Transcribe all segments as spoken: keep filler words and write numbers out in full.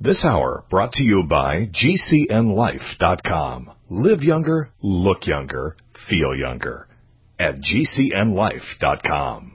This hour brought to you by G C N life dot com. Live younger, look younger, feel younger at G C N life dot com.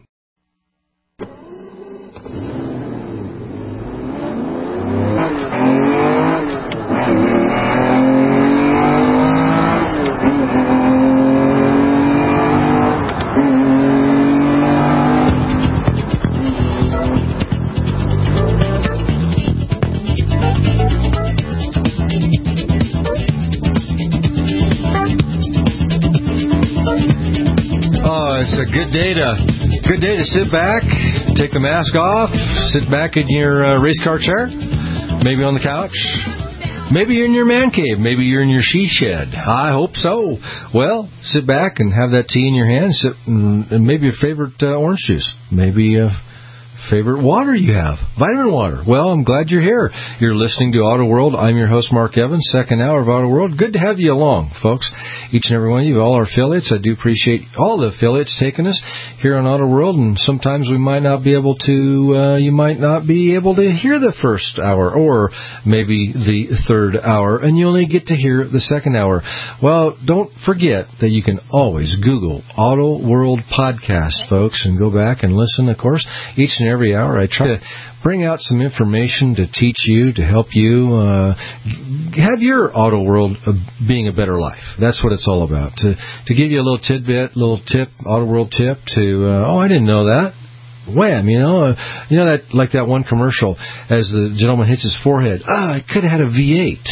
It's a good day to good day to sit back, take the mask off, sit back in your uh, race car chair, maybe on the couch, maybe you're in your man cave, maybe you're in your she shed. I hope so. Well, sit back and have that tea in your hand, sit and, and maybe your favorite uh, orange juice, maybe a favorite water you have, vitamin water. Well, I'm glad you're here. You're listening to Auto World. I'm your host, Mark Evans, second hour of Auto World. Good to have you along, folks. Each and every one of you, all our affiliates. I do appreciate all the affiliates taking us here on Auto World, and sometimes we might not be able to, uh, you might not be able to hear the first hour or maybe the third hour, and you only get to hear the second hour. Well, don't forget that you can always Google Auto World Podcast, folks, and go back and listen, of course, each and every hour. I try to bring out some information to teach you, to help you uh, have your auto world uh, being a better life. That's what it's all about. To to give you a little tidbit, little tip, auto world tip to, uh, oh, I didn't know that. Wham, you know, uh, you know that like that one commercial as the gentleman hits his forehead. Ah, I could have had a V eight.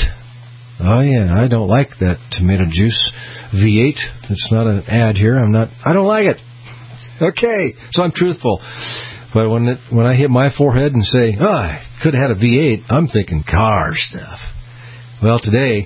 Oh yeah, I don't like that tomato juice V eight. It's not an ad here. I'm not. I don't like it. Okay, so I'm truthful. But when it, when I hit my forehead and say, oh, I could have had a V eight, I'm thinking car stuff. Well, today,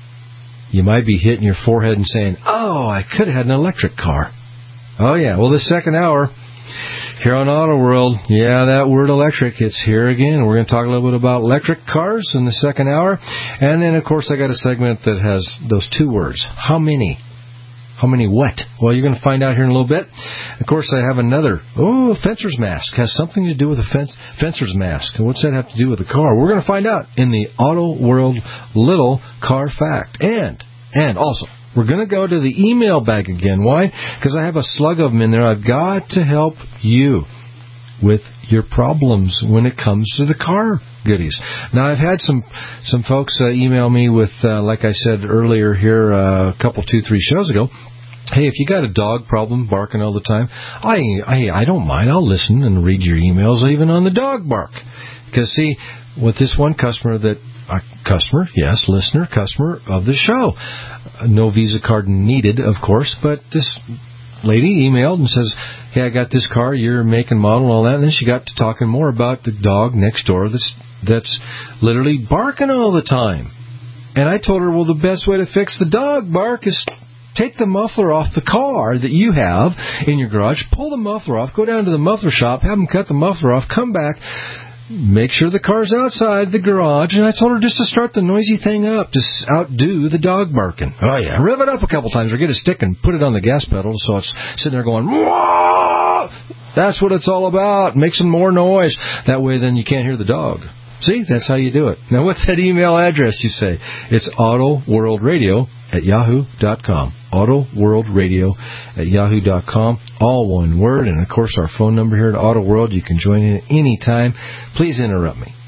you might be hitting your forehead and saying, oh, I could have had an electric car. Oh, yeah. Well, the second hour here on Auto World, yeah, that word electric, it's here again. We're going to talk a little bit about electric cars in the second hour. And then, of course, I got a segment that has those two words. How many? How many what? Well, you're going to find out here in a little bit. Of course, I have another. Oh, fencer's mask. Has something to do with a fence, fencer's mask. And what's that have to do with the car? We're going to find out in the Auto World Little Car Fact. And, and also, we're going to go to the email bag again. Why? Because I have a slug of them in there. I've got to help you with your problems when it comes to the car goodies. Now, I've had some some folks uh, email me with, uh, like I said earlier here, uh, a couple, two, three shows ago, hey, if you got a dog problem barking all the time, I, I, I don't mind. I'll listen and read your emails even on the dog bark. Because, see, with this one customer that, uh, customer, yes, listener, customer of the show, uh, no Visa card needed, of course, but this lady emailed and says, hey, I got this car, your make and model and all that. And then she got to talking more about the dog next door that's that's literally barking all the time. And I told her, well, the best way to fix the dog bark is take the muffler off the car that you have in your garage, pull the muffler off, go down to the muffler shop, have them cut the muffler off, come back, make sure the car's outside the garage. And I told her just to start the noisy thing up, to outdo the dog barking. Oh, yeah. Rev it up a couple times or get a stick and put it on the gas pedal so it's sitting there going, whoa! That's what it's all about. Make some more noise. That way then you can't hear the dog. See, that's how you do it. Now, what's that email address, you say? It's autoworldradio at yahoo dot com. autoworldradio at yahoo dot com. All one word. And, of course, our phone number here at Auto World. You can join in at any time. Please interrupt me.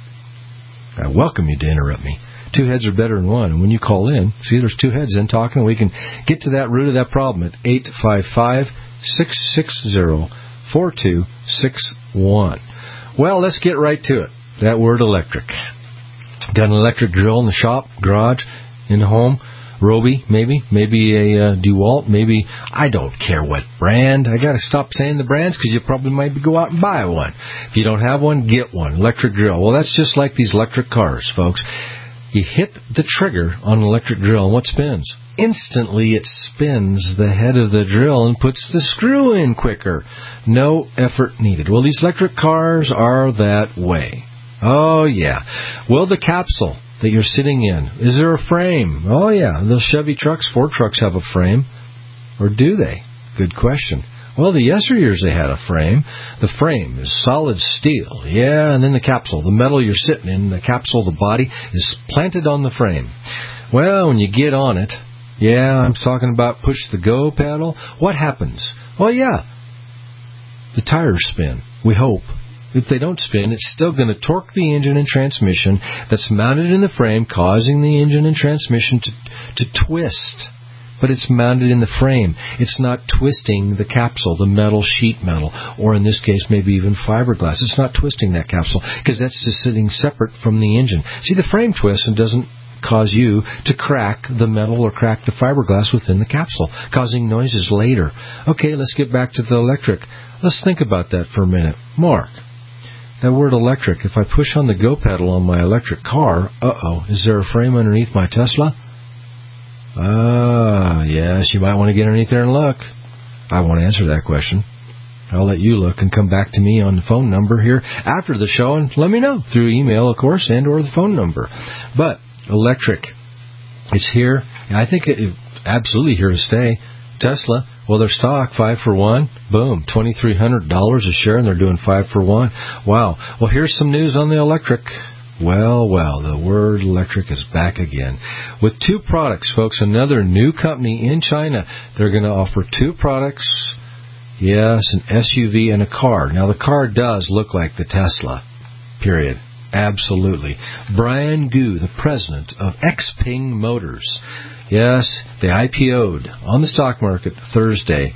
I welcome you to interrupt me. Two heads are better than one. And when you call in, see, there's two heads in talking. We can get to that root of that problem at eight five five, six six zero, four two six one. Well, let's get right to it. That word electric. Got an electric drill in the shop, garage, in the home. Roby, maybe. Maybe a uh, DeWalt. Maybe, I don't care what brand. I got to stop saying the brands because you probably might go out and buy one. If you don't have one, get one. Electric drill. Well, that's just like these electric cars, folks. You hit the trigger on an electric drill, and what spins? Instantly, it spins the head of the drill and puts the screw in quicker. No effort needed. Well, these electric cars are that way. Oh, yeah. Well, the capsule that you're sitting in, is there a frame? Oh, yeah. Those Chevy trucks, Ford trucks have a frame. Or do they? Good question. Well, the yesteryears they had a frame. The frame is solid steel. Yeah, and then the capsule, the metal you're sitting in, the capsule, the body, is planted on the frame. Well, when you get on it, yeah, I'm talking about push the go pedal. What happens? Well, yeah, the tires spin, we hope. If they don't spin, it's still going to torque the engine and transmission that's mounted in the frame, causing the engine and transmission to, to twist. But it's mounted in the frame. It's not twisting the capsule, the metal, sheet metal, or in this case, maybe even fiberglass. It's not twisting that capsule because that's just sitting separate from the engine. See, the frame twists and doesn't cause you to crack the metal or crack the fiberglass within the capsule, causing noises later. Okay, let's get back to the electric. Let's think about that for a minute. Mark, that word electric, if I push on the go pedal on my electric car, uh-oh, is there a frame underneath my Tesla? Ah, yes, you might want to get underneath there and look. I won't answer that question. I'll let you look and come back to me on the phone number here after the show and let me know through email, of course, and or the phone number. But electric, it's here. I think it's absolutely here to stay. Tesla, well, their stock, five for one, boom, twenty-three hundred dollars a share, and they're doing five for one. Wow. Well, here's some news on the electric. Well, well, the word electric is back again. With two products, folks, another new company in China. They're going to offer two products. Yes, an S U V and a car. Now, the car does look like the Tesla, period. Absolutely. Brian Gu, the president of Xpeng Motors. Yes, they I P O'd on the stock market Thursday.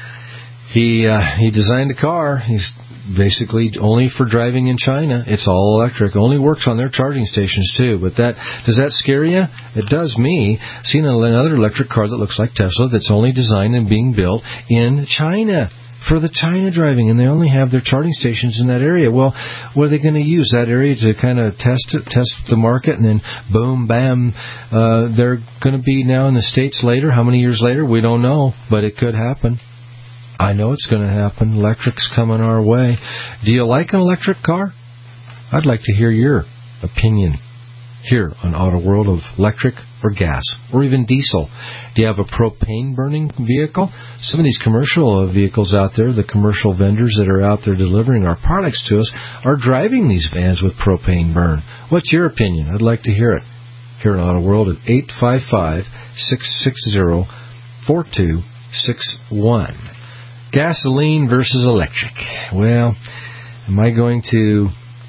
He uh, he designed a car. He's basically only for driving in China. It's all electric. Only works on their charging stations too. But that does that scare you? It does me. Seeing another electric car that looks like Tesla that's only designed and being built in China for the China driving, and they only have their charging stations in that area. Well, what are they going to use that area to kind of test it, test the market, and then boom, bam, uh, they're going to be now in the States later. How many years later? We don't know, but it could happen. I know it's going to happen. Electric's coming our way. Do you like an electric car? I'd like to hear your opinion here on Auto World of electric or gas or even diesel. Do you have a propane-burning vehicle? Some of these commercial vehicles out there, the commercial vendors that are out there delivering our products to us, are driving these vans with propane burn. What's your opinion? I'd like to hear it here on Auto World at eight five five, six six zero, four two six one. Gasoline versus electric. Well, am I going to...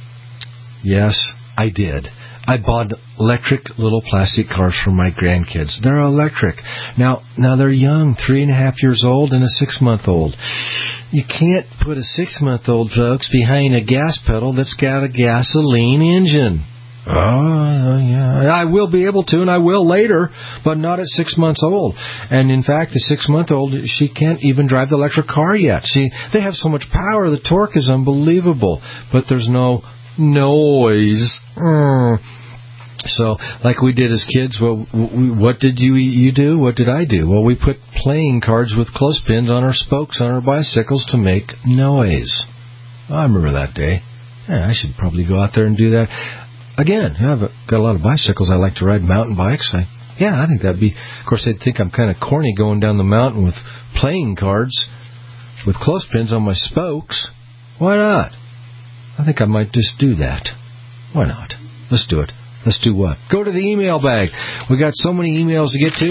Yes, I did. I bought electric little plastic cars for my grandkids. They're electric. Now, now they're young, three and a half years old and a six-month-old. You can't put a six-month-old, folks, behind a gas pedal that's got a gasoline engine. Oh, yeah. I will be able to, and I will later, but not at six months old. And in fact, the six-month-old, she can't even drive the electric car yet. See, they have so much power, the torque is unbelievable, but there's no noise. Mm. So, like we did as kids, well, we, what did you you do? What did I do? Well, we put playing cards with clothespins on our spokes on our bicycles to make noise. I remember that day. Yeah, I should probably go out there and do that. Again, I've got a lot of bicycles. I like to ride mountain bikes. I, yeah, I think that'd be... Of course, they'd think I'm kind of corny going down the mountain with playing cards with clothespins on my spokes. Why not? I think I might just do that. Why not? Let's do it. Let's do what? Go to the email bag. We got so many emails to get to.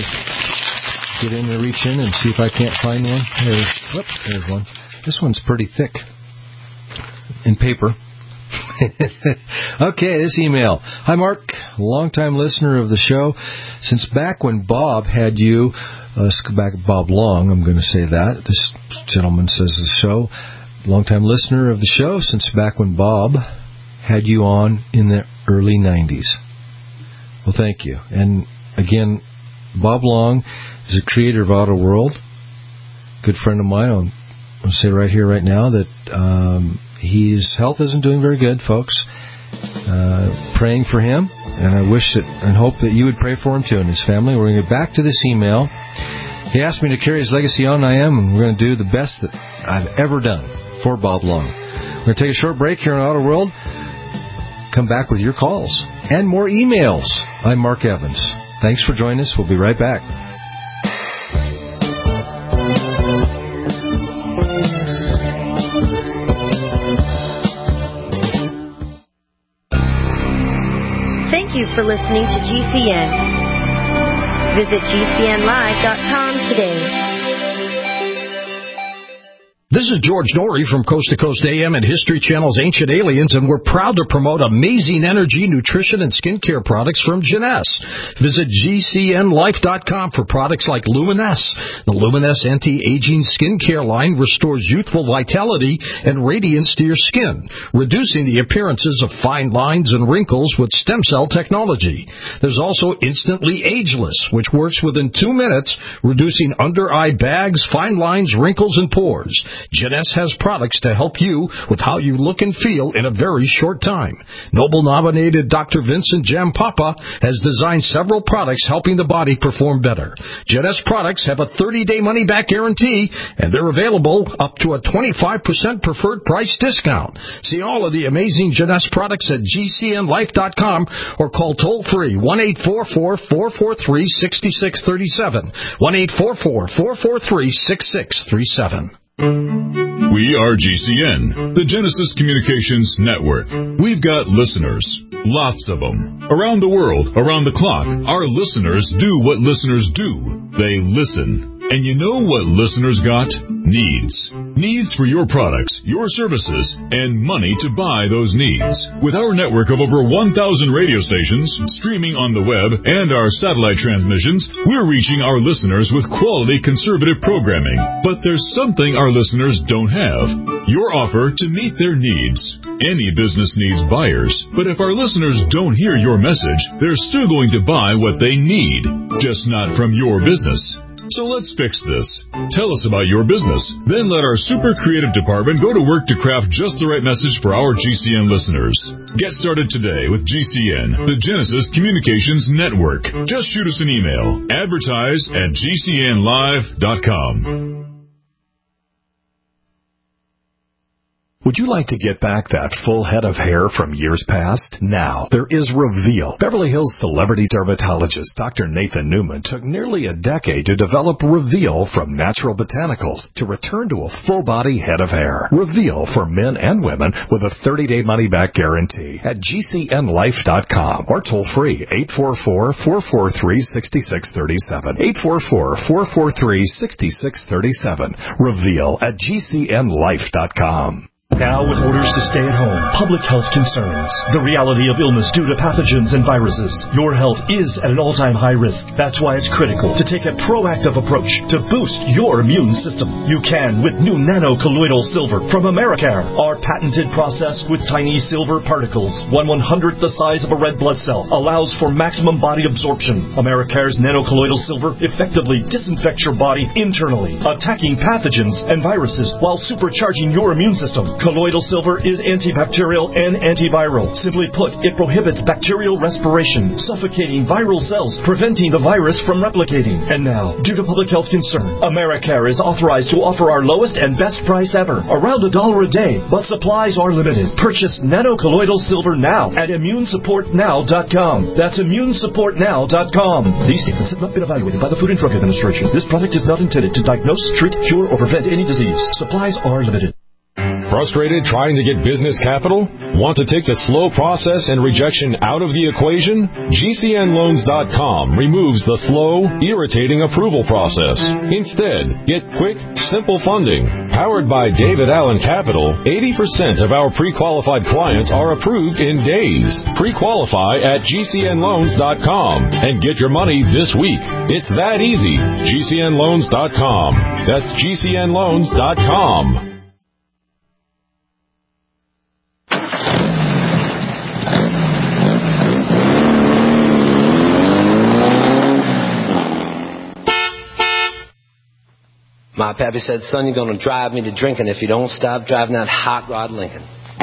Get in and reach in and see if I can't find one. There, whoop, there's one. This one's pretty thick in paper. Okay, this email. Hi, Mark, longtime listener of the show. Since back when Bob had you, uh, let's go back to Bob Long, I'm going to say that. This gentleman says the show. Longtime listener of the show since back when Bob had you on in the early nineties. Well, thank you. And again, Bob Long is a creator of Auto World. Good friend of mine. I'll, I'll say right here, right now, that um, his health isn't doing very good, folks. Uh, praying for him, and I wish that and hope that you would pray for him too and his family. We're going to get back to this email. He asked me to carry his legacy on, and I am, and we're going to do the best that I've ever done for Bob Long. We're going to take a short break here on Auto World. Come back with your calls and more emails. I'm Mark Evans. Thanks for joining us. We'll be right back. you for listening to G C N. Visit G C N live dot com today. This is George Norrie from Coast to Coast A M and History Channel's Ancient Aliens, and we're proud to promote amazing energy, nutrition, and skincare products from Jeunesse. Visit G C N life dot com for products like Luminesse. The Luminesse anti-aging skincare line restores youthful vitality and radiance to your skin, reducing the appearances of fine lines and wrinkles with stem cell technology. There's also Instantly Ageless, which works within two minutes, reducing under-eye bags, fine lines, wrinkles, and pores. Jeunesse has products to help you with how you look and feel in a very short time. Nobel-nominated Doctor Vincent Jampapa has designed several products helping the body perform better. Jeunesse products have a thirty-day money-back guarantee, and they're available up to a twenty-five percent preferred price discount. See all of the amazing Jeunesse products at G C N life dot com or call toll-free one eight four four, four four three, six six three seven, one eight four four, four four three, six six three seven. We are G C N, the Genesis Communications Network. We've got listeners, lots of them. Around the world, around the clock, our listeners do what listeners do. They listen. And you know what listeners got? Needs. Needs for your products, your services, and money to buy those needs. With our network of over one thousand radio stations, streaming on the web, and our satellite transmissions, we're reaching our listeners with quality conservative programming. But there's something our listeners don't have. Your offer to meet their needs. Any business needs buyers, but if our listeners don't hear your message, they're still going to buy what they need, just not from your business. So let's fix this. Tell us about your business. Then let our super creative department go to work to craft just the right message for our G C N listeners. Get started today with G C N, the Genesis Communications Network. Just shoot us an email. Advertise at G C N live dot com. Would you like to get back that full head of hair from years past? Now, there is Reveal. Beverly Hills celebrity dermatologist Doctor Nathan Newman took nearly a decade to develop Reveal from natural botanicals to return to a full-body head of hair. Reveal for men and women with a thirty-day money-back guarantee at G C N life dot com or toll-free eight four four, four four three, six six three seven, eight four four, four four three, six six three seven. Reveal at G C N life dot com. Now, with orders to stay at home, public health concerns, the reality of illness due to pathogens and viruses, your health is at an all-time high risk. That's why it's critical to take a proactive approach to boost your immune system. You can with new nano-colloidal silver from Americare. Our patented process with tiny silver particles, one one-hundredth the size of a red blood cell, allows for maximum body absorption. Americare's nano-colloidal silver effectively disinfects your body internally, attacking pathogens and viruses while supercharging your immune system. Colloidal silver is antibacterial and antiviral. Simply put, it prohibits bacterial respiration, suffocating viral cells, preventing the virus from replicating. And now, due to public health concern, Americare is authorized to offer our lowest and best price ever, around a dollar a day, but supplies are limited. Purchase nano-colloidal silver now at immune support now dot com. That's immune support now dot com. These statements have not been evaluated by the Food and Drug Administration. This product is not intended to diagnose, treat, cure, or prevent any disease. Supplies are limited. Frustrated trying to get business capital? Want to take the slow process and rejection out of the equation? G C N loans dot com removes the slow, irritating approval process. Instead, get quick, simple funding. Powered by David Allen Capital, eighty percent of our pre-qualified clients are approved in days. Pre-qualify at G C N loans dot com and get your money this week. It's that easy. G C N loans dot com. That's G C N loans dot com. My pappy said, son, you're going to drive me to drinking if you don't stop driving that hot rod Lincoln.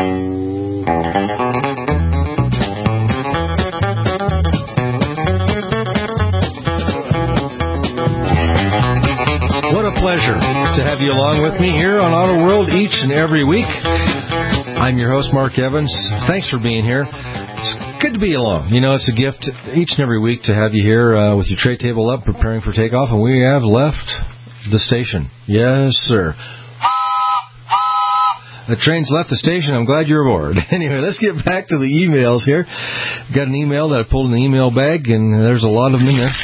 What a pleasure to have you along with me here on Auto World each and every week. I'm your host, Mark Evans. Thanks for being here. It's good to be along. You know, it's a gift each and every week to have you here uh, with your tray table up, preparing for takeoff, and we have left the station. Yes, sir. The train's left the station. I'm glad you're aboard. Anyway, let's get back to the emails here. Got an email that I pulled in the email bag, and there's a lot of them in there.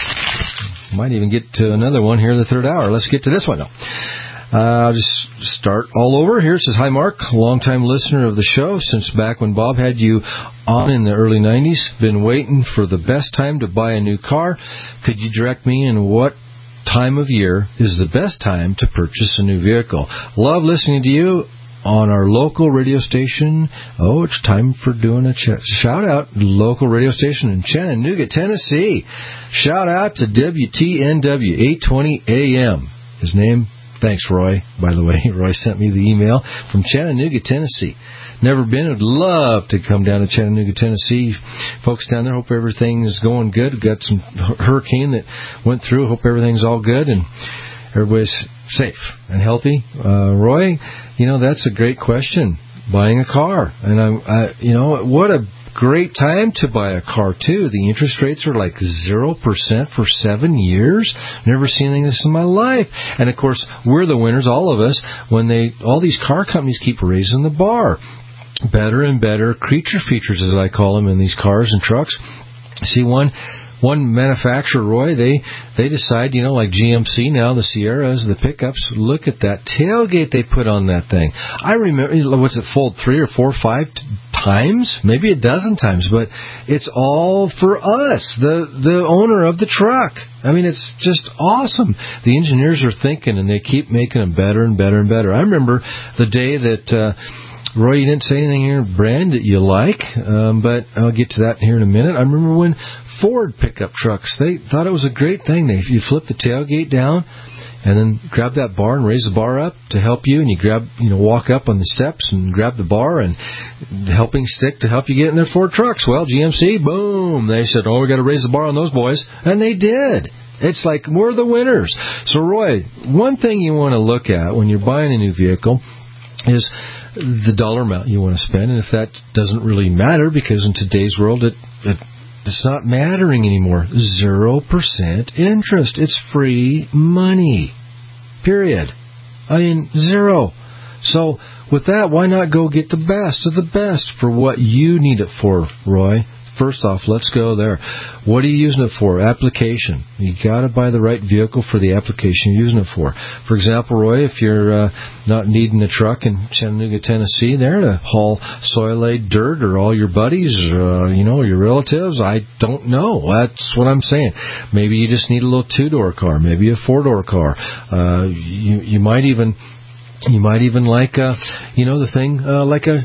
Might even get to another one here in the third hour. Let's get to this one, though. Uh, I'll just start all over. Here it says, hi, Mark, long-time listener of the show since back when Bob had you on in the early nineties. Been waiting for the best time to buy a new car. Could you direct me in what time of year is the best time to purchase a new vehicle? Love listening to you on our local radio station. Oh, it's time for doing a ch- shout out. Local radio station in Chattanooga, Tennessee. Shout out to W T N W eight twenty A M. His name, thanks, Roy. By the way, Roy sent me the email from Chattanooga, Tennessee. Never been. Would love to come down to Chattanooga, Tennessee. Folks down there, hope everything is going good. Got some hurricane that went through. Hope everything's all good and everybody's safe and healthy. Uh, Roy, you know, that's a great question. Buying a car. And, I, I, you know, what a great time to buy a car, too. The interest rates are like zero percent for seven years. Never seen anything like this in my life. And, of course, we're the winners, all of us, when they all these car companies keep raising the bar. Better and better creature features, as I call them, in these cars and trucks. See, one one manufacturer, Roy, they they decide, you know, like G M C now, the Sierras, the pickups, look at that tailgate they put on that thing. I remember, what's it, fold three or four or five t- times, maybe a dozen times, but it's all for us, the the owner of the truck. I mean, it's just awesome. The engineers are thinking, and they keep making them better and better and better. I remember the day that... Uh, Roy, you didn't say anything here, brand that you like, um, but I'll get to that here in a minute. I remember when Ford pickup trucks, they thought it was a great thing. They, you flip the tailgate down and then grab that bar and raise the bar up to help you, and you grab, you know, walk up on the steps and grab the bar and helping stick to help you get in their Ford trucks. Well, G M C, boom, they said, oh, we got to raise the bar on those boys, and they did. It's like, we're the winners. So, Roy, one thing you want to look at when you're buying a new vehicle is the dollar amount you want to spend, and if that doesn't really matter, because in today's world it, it it's not mattering anymore. Zero percent interest. It's free money. Period. I mean, zero. So with that, why not go get the best of the best for what you need it for, Roy? First off, let's go there. What are you using it for? Application. You got to buy the right vehicle for the application you're using it for. For example, Roy, if you're uh, not needing a truck in Chattanooga, Tennessee, there to haul soil-laid dirt, or all your buddies, uh, you know, your relatives, I don't know. That's what I'm saying. Maybe you just need a little two-door car, maybe a four-door car. Uh, you you might even you might even like uh, you know the thing uh, like a.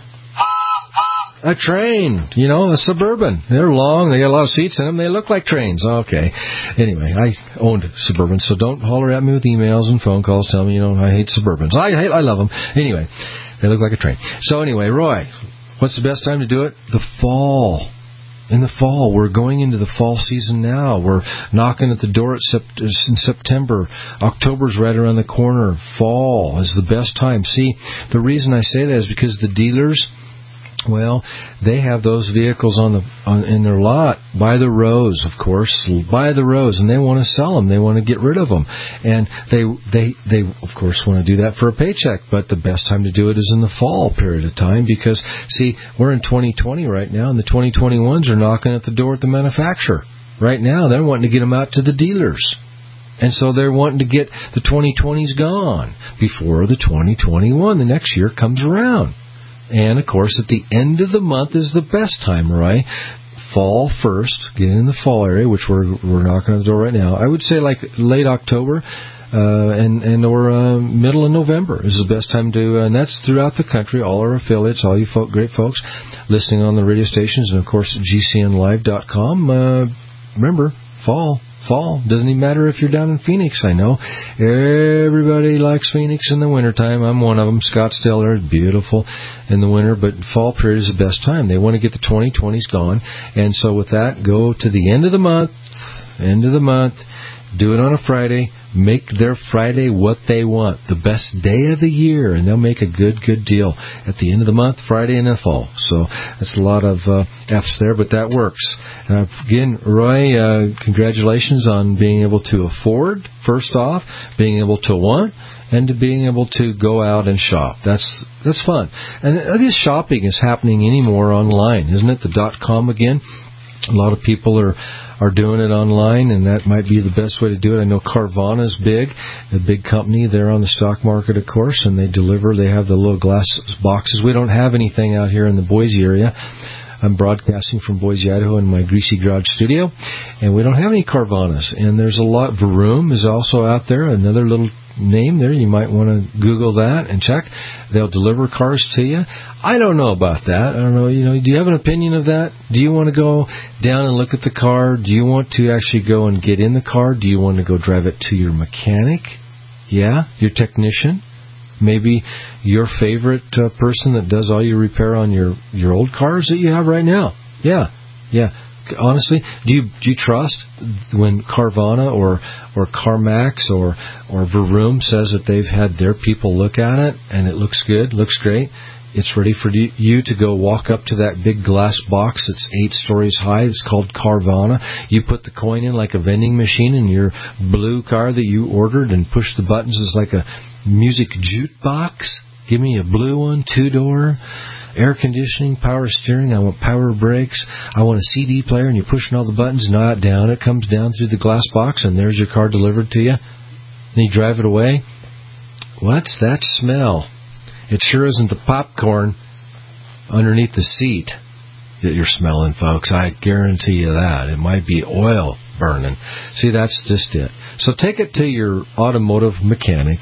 A train, you know, a Suburban. They're long, they got a lot of seats in them, they look like trains. Okay. Anyway, I owned Suburbans, so don't holler at me with emails and phone calls telling me, you know, I hate Suburbans. I hate, I love them. Anyway, they look like a train. So anyway, Roy, what's the best time to do it? The fall. In the fall. We're going into the fall season now. We're knocking at the door at sept- in September. October's right around the corner. Fall is the best time. See, the reason I say that is because the dealers... Well, they have those vehicles on the on, in their lot by the rows, of course, by the rows, and they want to sell them. They want to get rid of them, and they they they of course want to do that for a paycheck. But the best time to do it is in the fall period of time, because see, we're in twenty twenty right now, and the twenty twenty-ones are knocking at the door at the manufacturer right now. They're wanting to get them out to the dealers. And so they're wanting to get the twenty twenties gone before the twenty twenty-one, the next year, comes around. And, of course, at the end of the month is the best time, Roy. Fall first, get in the fall area, which we're we're knocking on the door right now. I would say like late October uh, and, and or uh, middle of November is the best time to, uh, and that's throughout the country, all our affiliates, all you folk, great folks listening on the radio stations, and, of course, G C N live dot com. Uh, remember, fall. Fall. Doesn't even matter if you're down in Phoenix, I know. Everybody likes Phoenix in the wintertime. I'm one of them. Scottsdale are beautiful in the winter, but fall period is the best time. They want to get the twenty twenties gone. And so with that, go to the end of the month, end of the month, do it on a Friday, make their Friday what they want, the best day of the year, and they'll make a good, good deal at the end of the month, Friday in the fall. So that's a lot of uh, F's there, but that works. Uh, again, Roy, uh, congratulations on being able to afford, first off, being able to want, and to being able to go out and shop. That's that's fun. And this shopping is happening anymore online, isn't it? The dot-com again. A lot of people are are doing it online, and that might be the best way to do it. I know Carvana's big, a big company. They're on the stock market, of course, and they deliver. They have the little glass boxes. We don't have anything out here in the Boise area. I'm broadcasting from Boise, Idaho in my Greasy Garage studio, and we don't have any Carvanas. And there's a lot. Vroom is also out there, another little name there. You might want to Google that and check. They'll deliver cars to you. I don't know about that. I don't know. You know, do you have an opinion of that? Do you want to go down and look at the car? Do you want to actually go and get in the car? Do you want to go drive it to your mechanic? Yeah, your technician? Maybe your favorite uh, person that does all your repair on your, your old cars that you have right now. Yeah, yeah. Honestly, do you do you trust when Carvana or or CarMax or or Vroom says that they've had their people look at it and it looks good, looks great? It's ready for you to go walk up to that big glass box that's eight stories high. It's called Carvana. You put the coin in like a vending machine in your blue car that you ordered and push the buttons. It's like a music jukebox. Give me a blue one, two-door, air conditioning, power steering. I want power brakes. I want a C D player, and you're pushing all the buttons. Not down. It comes down through the glass box, and there's your car delivered to you. Then you drive it away. What's that smell? It sure isn't the popcorn underneath the seat that you're smelling, folks. I guarantee you that. It might be oil burning. See, that's just it. So take it to your automotive mechanic.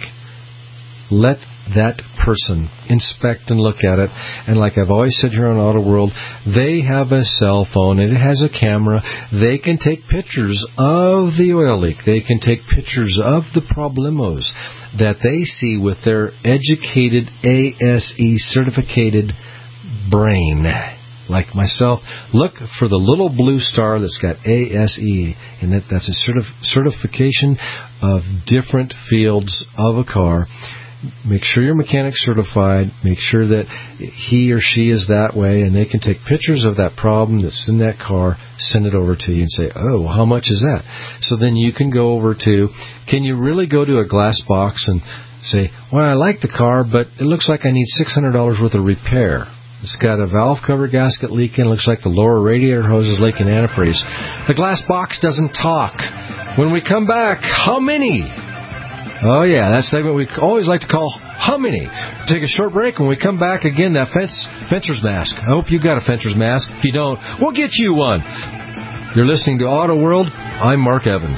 Let that person inspect and look at it. And like I've always said here on Auto World, they have a cell phone and it has a camera. They can take pictures of the oil leak. They can take pictures of the problemos that they see with their educated A S E certificated brain. Like myself, look for the little blue star that's got A S E, and that, that's a certif- certification of different fields of a car. Make sure your mechanic's certified. Make sure that he or she is that way, and they can take pictures of that problem that's in that car, send it over to you, and say, oh, how much is that? So then you can go over to, can you really go to a glass box and say, well, I like the car, but it looks like I need six hundred dollars worth of repair. It's got a valve cover gasket leaking. It looks like the lower radiator hose is leaking antifreeze. The glass box doesn't talk. When we come back, how many? Oh, yeah, that segment we always like to call How Many? Take a short break. When we come back, again, that fence, fencer's mask. I hope you got a fencer's mask. If you don't, we'll get you one. You're listening to Auto World. I'm Mark Evans.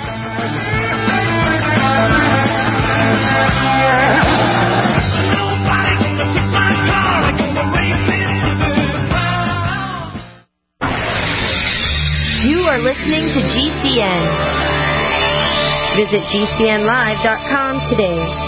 You are listening to G C N. Visit G C N live dot com today.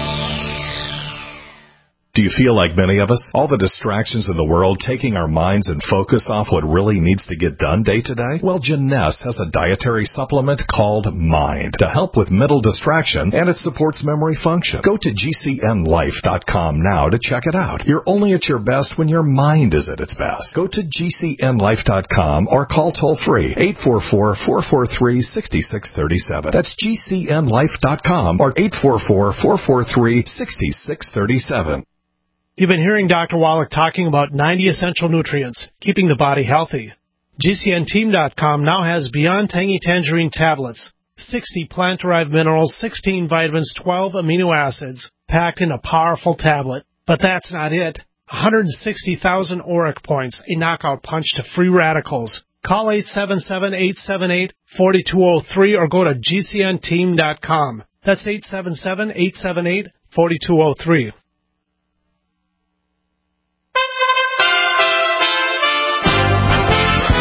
Do you feel like many of us? All the distractions in the world taking our minds and focus off what really needs to get done day to day? Well, Jeunesse has a dietary supplement called Mind to help with mental distraction, and it supports memory function. Go to G C N life dot com now to check it out. You're only at your best when your mind is at its best. Go to G C N life dot com or call toll-free eight four four, four four three, six six three seven. That's G C N life dot com or eight four four, four four three, six six three seven. You've been hearing Doctor Wallach talking about ninety essential nutrients, keeping the body healthy. G C N team dot com now has Beyond Tangy Tangerine tablets, sixty plant-derived minerals, sixteen vitamins, twelve amino acids, packed in a powerful tablet. But that's not it. one hundred sixty thousand auric points, a knockout punch to free radicals. Call eight seven seven, eight seven eight, four two zero three or go to G C N team dot com. That's eight seven seven, eight seven eight, four two zero three. You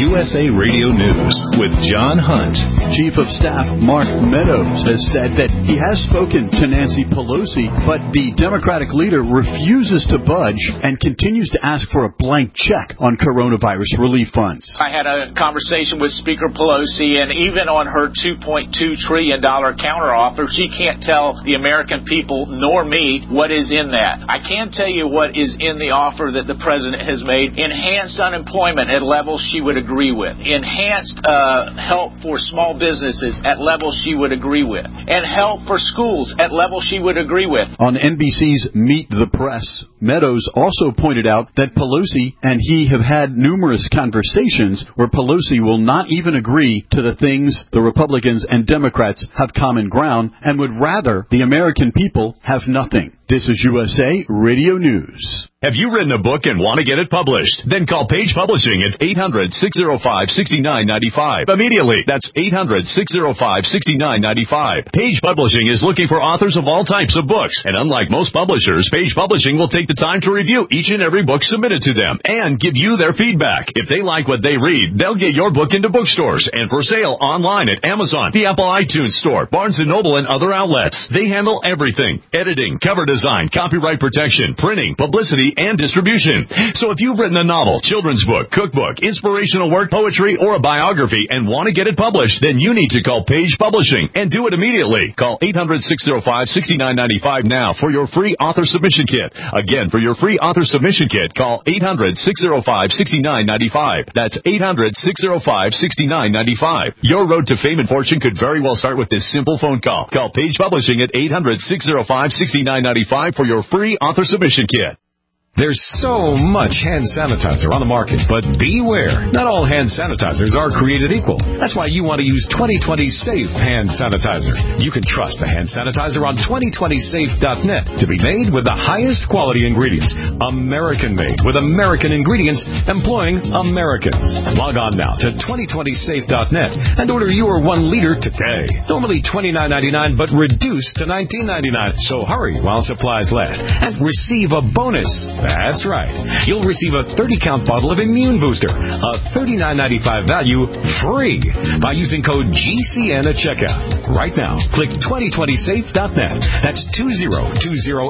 U S A Radio News with John Hunt. Chief of Staff Mark Meadows has said that he has spoken to Nancy Pelosi, but the Democratic leader refuses to budge and continues to ask for a blank check on coronavirus relief funds. I had a conversation with Speaker Pelosi, and even on her two point two trillion dollars counteroffer, she can't tell the American people nor me what is in that. I can tell you what is in the offer that the president has made. Enhanced unemployment at levels she would agree with. Enhanced uh, help for small businesses at levels she would agree with. And help for schools at levels she would agree with. On N B C's Meet the Press, Meadows also pointed out that Pelosi and he have had numerous conversations where Pelosi will not even agree to the things the Republicans and Democrats have common ground and would rather the American people have nothing. This is U S A Radio News. Have you written a book and want to get it published? Then call Page Publishing at eight hundred, six oh five, six nine nine five. Immediately. That's eight hundred, six oh five, six nine nine five. Page Publishing is looking for authors of all types of books. And unlike most publishers, Page Publishing will take the time to review each and every book submitted to them and give you their feedback. If they like what they read, they'll get your book into bookstores and for sale online at Amazon, the Apple iTunes Store, Barnes and Noble, and other outlets. They handle everything. Editing, cover design, copyright protection, printing, publicity, and distribution. So if you've written a novel, children's book, cookbook, inspirational work, poetry, or a biography and want to get it published, then you need to call Page Publishing and do it immediately. Call eight hundred, six oh five, six nine nine five now for your free author submission kit. Again, for your free author submission kit, call eight hundred, six oh five, six nine nine five. That's eight hundred, six oh five, six nine nine five. Your road to fame and fortune could very well start with this simple phone call. Call Page Publishing at eight hundred, six oh five, six nine nine five for your free author submission kit. There's so much hand sanitizer on the market, but beware. Not all hand sanitizers are created equal. That's why you want to use twenty twenty Safe Hand Sanitizer. You can trust the hand sanitizer on twenty twenty safe dot net to be made with the highest quality ingredients. American-made with American ingredients employing Americans. Log on now to twenty twenty safe dot net and order your one liter today. Normally twenty-nine ninety-nine, but reduced to nineteen ninety-nine. So hurry while supplies last and receive a bonus. That's right. You'll receive a thirty count bottle of Immune Booster, a thirty-nine ninety-five value, free by using code G C N at checkout. Right now, click twenty twenty safe dot net. That's two zero two zero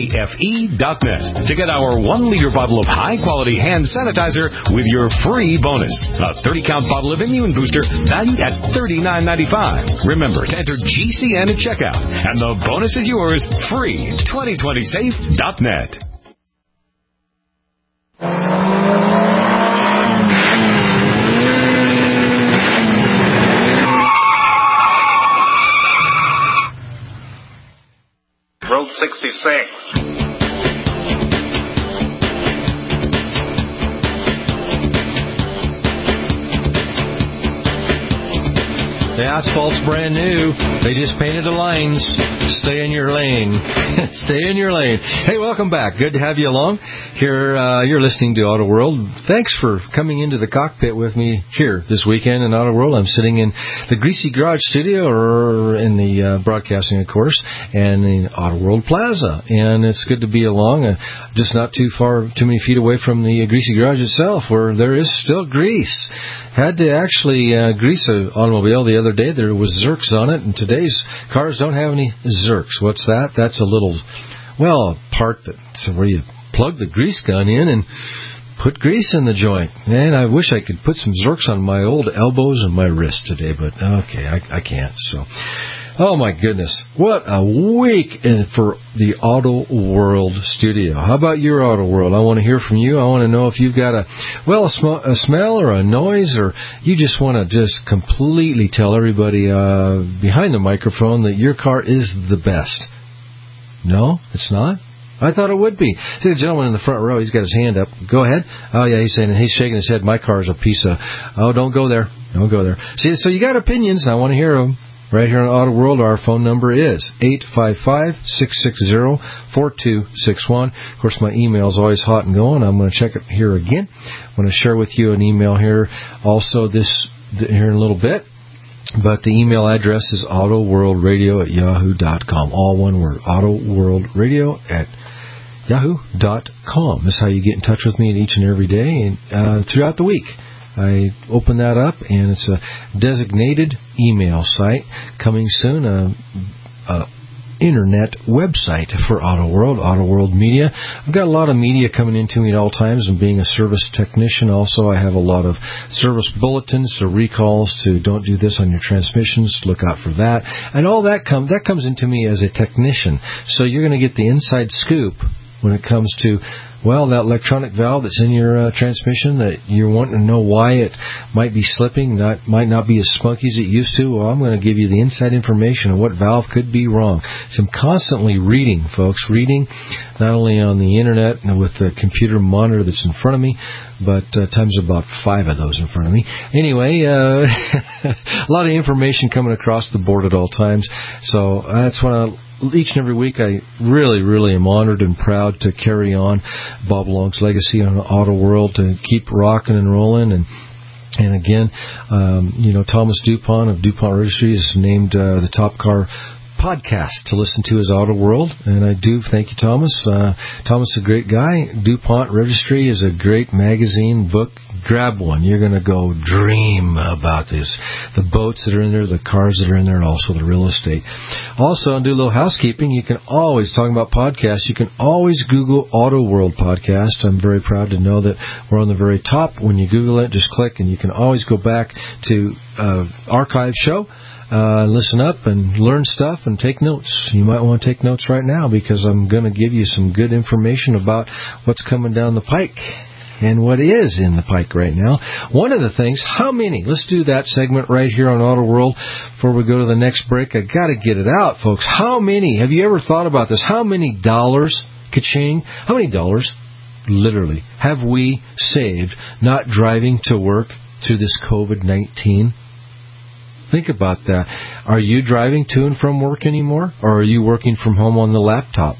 safe dot net to get our one liter bottle of high-quality hand sanitizer with your free bonus. A thirty count bottle of Immune Booster valued at thirty-nine ninety-five. Remember to enter G C N at checkout, and the bonus is yours free. twenty twenty safe dot net. Road sixty-six. The asphalt's brand new. They just painted the lines. Stay in your lane. Stay in your lane. Hey, welcome back. Good to have you along. Here, uh, you're listening to Auto World. Thanks for coming into the cockpit with me here this weekend in Auto World. I'm sitting in the Greasy Garage studio, or in the uh, broadcasting, of course, and in Auto World Plaza. And it's good to be along. Uh, just not too far, too many feet away from the uh, Greasy Garage itself, where there is still grease. Had to actually uh, grease an automobile the other day. There was Zerks on it, and today's cars don't have any Zerks. What's that? That's a little, well, a part that where you plug the grease gun in and put grease in the joint. Man, I wish I could put some Zerks on my old elbows and my wrists today, but okay, I, I can't. So, oh my goodness, what a week in, for the Auto World studio. How about your Auto World? I want to hear from you. I want to know if you've got a, well, a, sm- a smell or a noise, or you just want to just completely tell everybody uh, behind the microphone that your car is the best. No, it's not? I thought it would be. See the gentleman in the front row, he's got his hand up. Go ahead. Oh, yeah, he's saying, he's shaking his head, my car's a piece of, oh, don't go there. Don't go there. See, so you got opinions, and I want to hear them. Right here on Auto World, our phone number is eight five five, six six zero, four two six one. Of course, my email is always hot and going. I'm going to check it here again. I want to share with you an email here also this here in a little bit. But the email address is autoworldradio at yahoo dot com. All one word, autoworldradio at yahoo dot com. This is how you get in touch with me each and every day and uh, throughout the week. I open that up, and it's a designated email site coming soon, a, a internet website for Auto World, Auto World Media. I've got a lot of media coming into me at all times, and being a service technician also, I have a lot of service bulletins, so recalls to don't do this on your transmissions, look out for that. And all that, come, that comes into me as a technician. So you're going to get the inside scoop when it comes to, well, that electronic valve that's in your uh, transmission that you're wanting to know why it might be slipping, not might not be as spunky as it used to. Well, I'm going to give you the inside information of what valve could be wrong. So I'm constantly reading, folks, reading not only on the internet and with the computer monitor that's in front of me, but uh, times about five of those in front of me. Anyway, uh, a lot of information coming across the board at all times. So that's what I... Each and every week, I really, really am honored and proud to carry on Bob Long's legacy on Auto World, to keep rocking and rolling. And and again, um, you know, Thomas DuPont of DuPont Registry is named uh, the top car podcast to listen to is Auto World, and I do thank you, Thomas. Uh, Thomas is a great guy. DuPont Registry is a great magazine, book. Grab one. You're going to go dream about this. The boats that are in there, the cars that are in there, and also the real estate. Also, and do a little housekeeping, you can always, talking about podcasts, you can always Google Auto World Podcast. I'm very proud to know that we're on the very top. When you Google it, just click, and you can always go back to uh, archive show. Uh, listen up and learn stuff and take notes. You might want to take notes right now, because I'm going to give you some good information about what's coming down the pike and what is in the pike right now. One of the things, how many, let's do that segment right here on Auto World before we go to the next break. I got to get it out, folks. How many, have you ever thought about this? How many dollars, ka-ching, how many dollars, literally, have we saved not driving to work through this covid nineteen? Think about that. Are you driving to and from work anymore, or are you working from home on the laptop?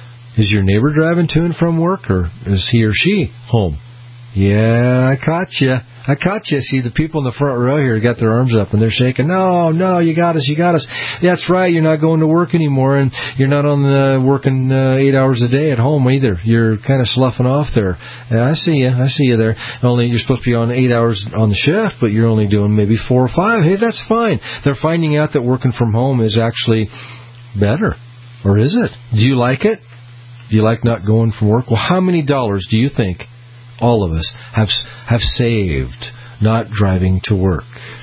Is your neighbor driving to and from work, or is he or she home? Yeah, I caught you. I caught you. See, the people in the front row here got their arms up, and they're shaking. No, no, you got us, you got us. That's right, you're not going to work anymore, and you're not on the working uh, eight hours a day at home either. You're kind of sloughing off there. Yeah, I see you. I see you there. Only you're supposed to be on eight hours on the shift, but you're only doing maybe four or five. Hey, that's fine. They're finding out that working from home is actually better. Or is it? Do you like it? Do you like not going from work? Well, how many dollars do you think all of us have have saved not driving to work?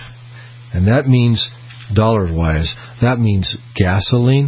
And that means, dollar-wise, that means gasoline,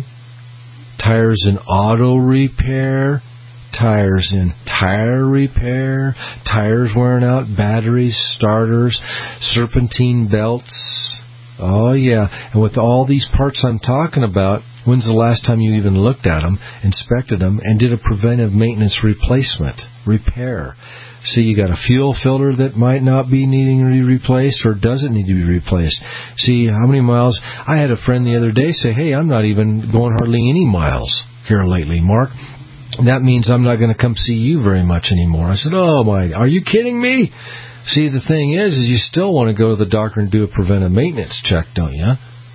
tires in auto repair, tires in tire repair, tires wearing out, batteries, starters, serpentine belts. Oh, yeah. And with all these parts I'm talking about, when's the last time you even looked at them, inspected them, and did a preventive maintenance replacement, repair? See, you got a fuel filter that might not be needing to be replaced, or doesn't need to be replaced. See, how many miles? I had a friend the other day say, hey, I'm not even going hardly any miles here lately, Mark. That means I'm not going to come see you very much anymore. I said, oh, my, are you kidding me? See, the thing is, is you still want to go to the doctor and do a preventive maintenance check, don't you?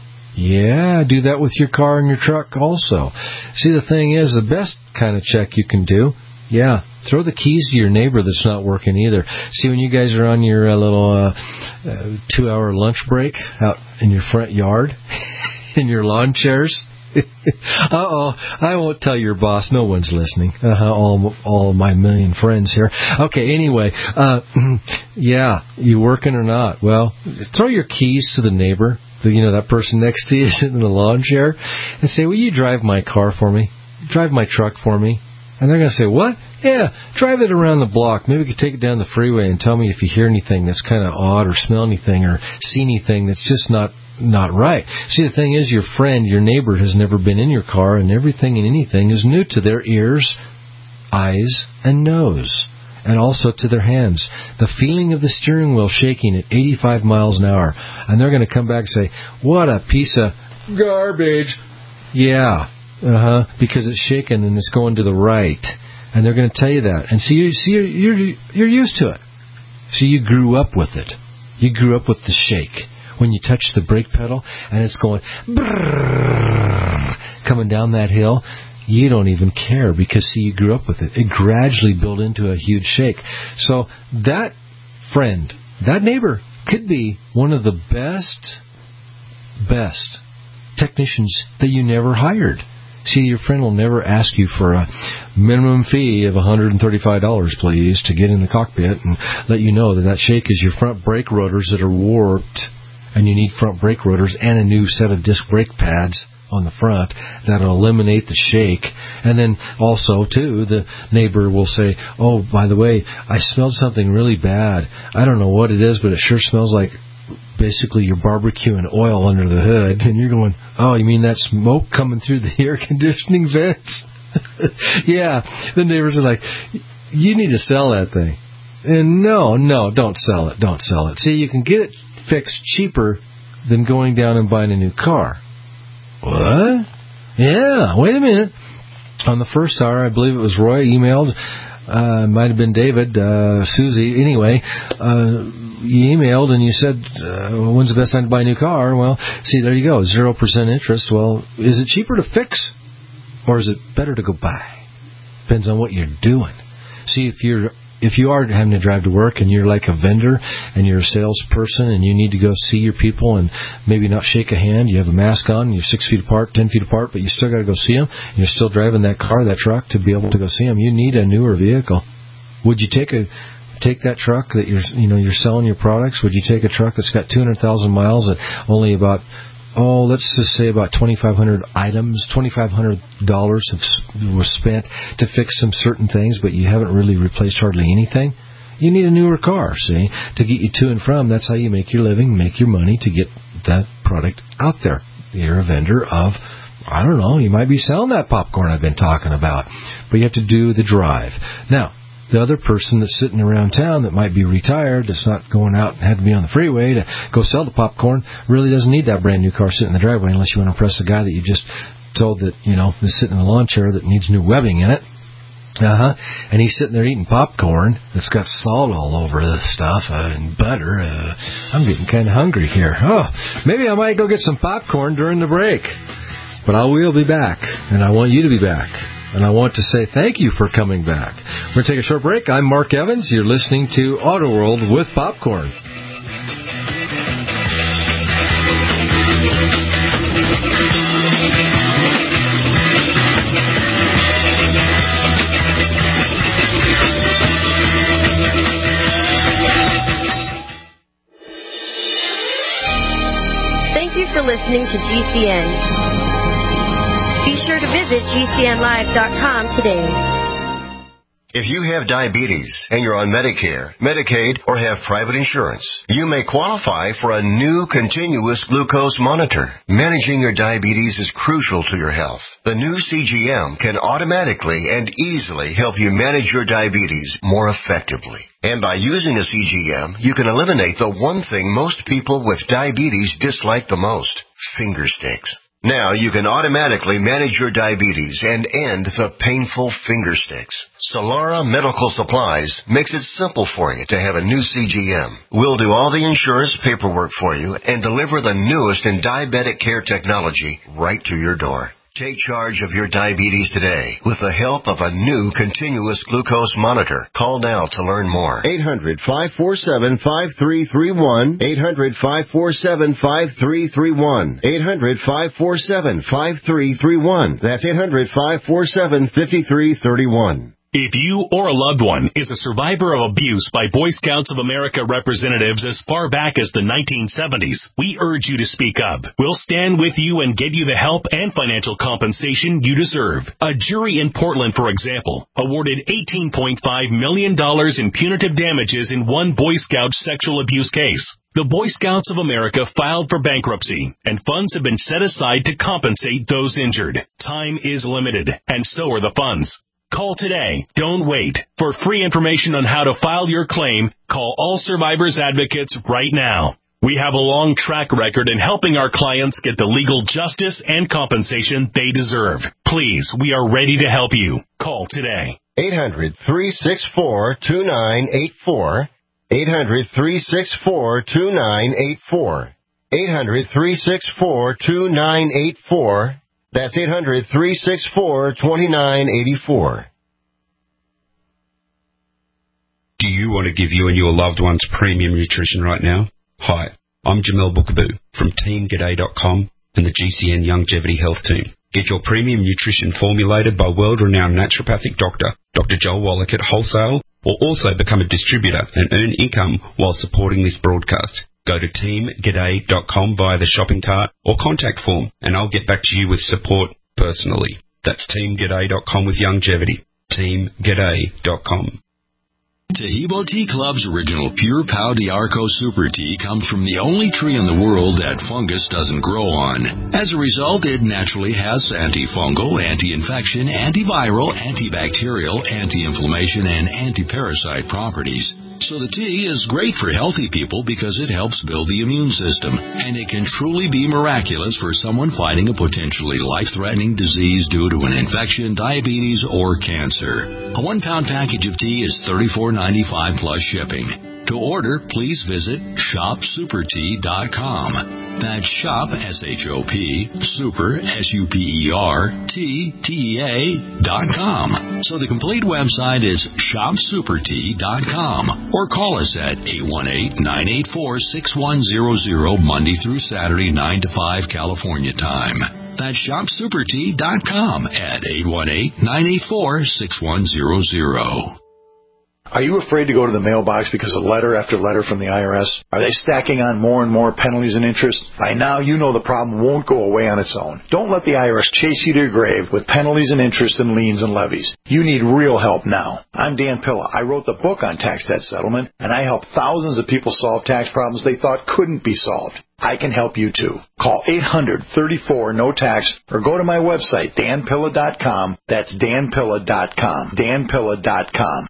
Yeah, do that with your car and your truck also. See, the thing is, the best kind of check you can do, yeah, throw the keys to your neighbor that's not working either. See, when you guys are on your uh, little uh, uh, two-hour lunch break out in your front yard, in your lawn chairs, uh-oh, I won't tell your boss. No one's listening. Uh-huh, all, all my million friends here. Okay, anyway, uh, yeah, you working or not? Well, throw your keys to the neighbor, the, you know, that person next to you sitting in the lawn chair, and say, will you drive my car for me? Drive my truck for me? And they're going to say, what? Yeah, drive it around the block. Maybe you could take it down the freeway and tell me if you hear anything that's kind of odd, or smell anything, or see anything that's just not not right. See, the thing is, your friend, your neighbor has never been in your car, and everything and anything is new to their ears, eyes, and nose, and also to their hands. The feeling of the steering wheel shaking at eighty-five miles an hour, and they're going to come back and say, what a piece of garbage. Yeah, uh-huh, because it's shaking and it's going to the right, and they're going to tell you that. And see, you, see you're, you're, you're used to it. See, you grew up with it. You grew up with the shake. When you touch the brake pedal and it's going brrrr, coming down that hill, you don't even care, because, see, you grew up with it. It gradually built into a huge shake. So that friend, that neighbor could be one of the best, best technicians that you never hired. See, your friend will never ask you for a minimum fee of one hundred thirty-five dollars, please, to get in the cockpit and let you know that that shake is your front brake rotors that are warped, and you need front brake rotors and a new set of disc brake pads on the front that'll eliminate the shake. And then also, too, the neighbor will say, oh, by the way, I smelled something really bad. I don't know what it is, but it sure smells like basically your barbecue and oil under the hood. And you're going, oh, you mean that smoke coming through the air conditioning vents? Yeah, the neighbors are like, you need to sell that thing. And no, no, don't sell it, don't sell it. See, you can get it fixed cheaper than going down and buying a new car. What? Yeah, wait a minute. On the first hour, I believe it was Roy emailed, uh, might have been David, uh, Susie, anyway, uh, you emailed and you said, uh, when's the best time to buy a new car? Well, see, there you go, zero percent interest. Well, is it cheaper to fix or is it better to go buy? Depends on what you're doing. See, if you're If you are having to drive to work and you're like a vendor and you're a salesperson and you need to go see your people and maybe not shake a hand, you have a mask on, and you're six feet apart, ten feet apart, but you still got to go see them, and you're still driving that car, that truck, to be able to go see them, you need a newer vehicle. Would you take a take that truck that you're you know you're selling your products? Would you take a truck that's got two hundred thousand miles at only about Oh, let's just say about twenty-five hundred items, twenty-five hundred dollars was spent to fix some certain things, but you haven't really replaced hardly anything? You need a newer car, see, to get you to and from. That's how you make your living, make your money to get that product out there. You're a vendor of, I don't know, you might be selling that popcorn I've been talking about, but you have to do the drive. Now, the other person that's sitting around town that might be retired, that's not going out and had to be on the freeway to go sell the popcorn, really doesn't need that brand new car sitting in the driveway unless you want to impress the guy that you just told that, you know, is sitting in a lawn chair that needs new webbing in it. Uh-huh. And he's sitting there eating popcorn that's got salt all over the stuff uh, and butter. Uh, I'm getting kind of hungry here. Oh, maybe I might go get some popcorn during the break. But I will be back, and I want you to be back. And I want to say thank you for coming back. We're going to take a short break. I'm Mark Evans. You're listening to Auto World with Popcorn. Thank you for listening to G C N. Be sure to visit G C N live dot com today. If you have diabetes and you're on Medicare, Medicaid, or have private insurance, you may qualify for a new continuous glucose monitor. Managing your diabetes is crucial to your health. The new C G M can automatically and easily help you manage your diabetes more effectively. And by using a C G M, you can eliminate the one thing most people with diabetes dislike the most, finger sticks. Now you can automatically manage your diabetes and end the painful finger sticks. Solara Medical Supplies makes it simple for you to have a new C G M. We'll do all the insurance paperwork for you and deliver the newest in diabetic care technology right to your door. Take charge of your diabetes today with the help of a new continuous glucose monitor. Call now to learn more. eight hundred, five four seven, five three three one. eight hundred, five four seven, five three three one. eight hundred, five four seven, five three three one. That's eight hundred, five four seven, five three three one. If you or a loved one is a survivor of abuse by Boy Scouts of America representatives as far back as the nineteen seventies, we urge you to speak up. We'll stand with you and get you the help and financial compensation you deserve. A jury in Portland, for example, awarded eighteen point five million dollars in punitive damages in one Boy Scout sexual abuse case. The Boy Scouts of America filed for bankruptcy, and funds have been set aside to compensate those injured. Time is limited, and so are the funds. Call today. Don't wait. For free information on how to file your claim, call All Survivors Advocates right now. We have a long track record in helping our clients get the legal justice and compensation they deserve. Please, we are ready to help you. Call today. eight hundred, three six four, two nine eight four. eight hundred, three six four, two nine eight four. eight hundred, three six four, two nine eight four. That's eight hundred, three six four, two nine eight four. Do you want to give you and your loved ones premium nutrition right now? Hi, I'm Jamel Bookaboo from team g'day dot com and the G C N Longevity Health Team. Get your premium nutrition formulated by world-renowned naturopathic doctor, Doctor Joel Wallach at wholesale, or also become a distributor and earn income while supporting this broadcast. Go to team g'day dot com via the shopping cart or contact form, and I'll get back to you with support personally. That's team g'day dot com with longevity. team g'day dot com. Tahibo Tea Club's original Pure Pau d'Arco Super Tea comes from the only tree in the world that fungus doesn't grow on. As a result, it naturally has antifungal, anti-infection, antiviral, antibacterial, anti-inflammation, and anti-parasite properties. So the tea is great for healthy people because it helps build the immune system, and it can truly be miraculous for someone fighting a potentially life-threatening disease due to an infection, diabetes, or cancer. A one-pound package of tea is thirty-four ninety-five plus shipping. To order, please visit shop super tea dot com. That's shop, S H O P, super, S U P E R, T, T E A, dot com. So the complete website is shop super tea dot com. Or call us at eight one eight, nine eight four, six one zero zero, Monday through Saturday, nine to five California time. That's shop super tea dot com at eight one eight, nine eight four, six one zero zero. Are you afraid to go to the mailbox because of letter after letter from the I R S? Are they stacking on more and more penalties and interest? By now, you know the problem won't go away on its own. Don't let the I R S chase you to your grave with penalties and interest and liens and levies. You need real help now. I'm Dan Pilla. I wrote the book on tax debt settlement, and I help thousands of people solve tax problems they thought couldn't be solved. I can help you too. Call eight hundred, thirty-four, no tax or go to my website, dan pilla dot com. That's dan pilla dot com. dan pilla dot com.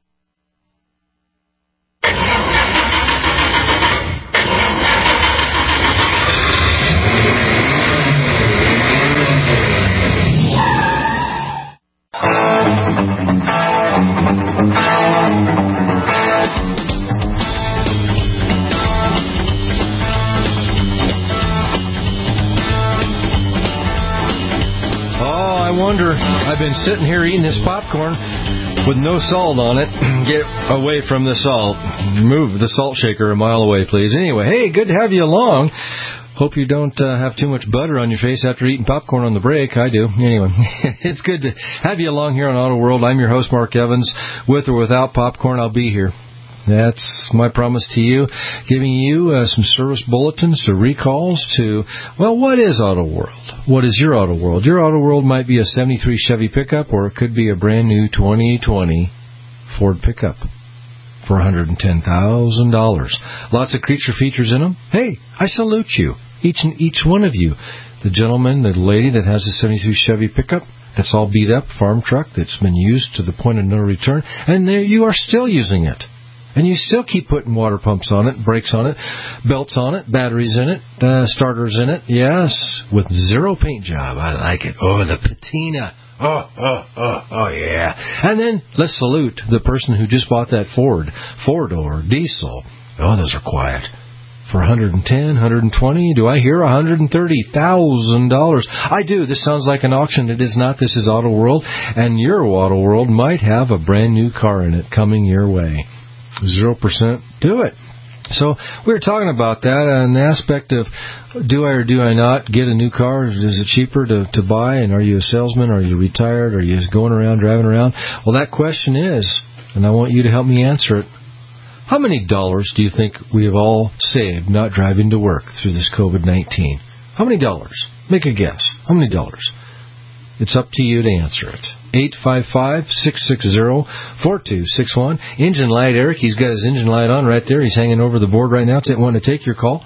I wonder, I've been sitting here eating this popcorn with no salt on it. Get away from the salt. Move the salt shaker a mile away, please. Anyway, hey, good to have you along. Hope you don't uh, have too much butter on your face after eating popcorn on the break. I do. Anyway, it's good to have you along here on Auto World. I'm your host, Mark Evans. With or without popcorn, I'll be here. That's my promise to you, giving you uh, some service bulletins to recalls to, well, what is Auto World? What is your Auto World? Your Auto World might be a seventy-three Chevy pickup, or it could be a brand new twenty twenty Ford pickup for one hundred ten thousand dollars. Lots of creature features in them. Hey, I salute you, each and each one of you. The gentleman, the lady that has a seventy-three Chevy pickup, that's all beat up, farm truck, that's been used to the point of no return, and there you are still using it. And you still keep putting water pumps on it, brakes on it, belts on it, batteries in it, uh, starters in it. Yes, with zero paint job. I like it. Oh, the patina. Oh, oh, oh, oh, yeah. And then let's salute the person who just bought that Ford, four-door diesel. Oh, those are quiet. For one hundred ten, one hundred twenty, do I hear one hundred thirty thousand dollars? I do. This sounds like an auction. It is not. This is Auto World, and your Auto World might have a brand new car in it coming your way. Zero percent, do it. So we were talking about that, an aspect of do I or do I not get a new car? Is it cheaper to, to buy? And are you a salesman? Are you retired? Are you going around, driving around? Well, that question is, and I want you to help me answer it, how many dollars do you think we have all saved not driving to work through this COVID nineteen? How many dollars? Make a guess. How many dollars? It's up to you to answer it. eight five five, six six zero, four two six one. Engine light, Eric. He's got his engine light on right there. He's hanging over the board right now. It's wanting to take your call.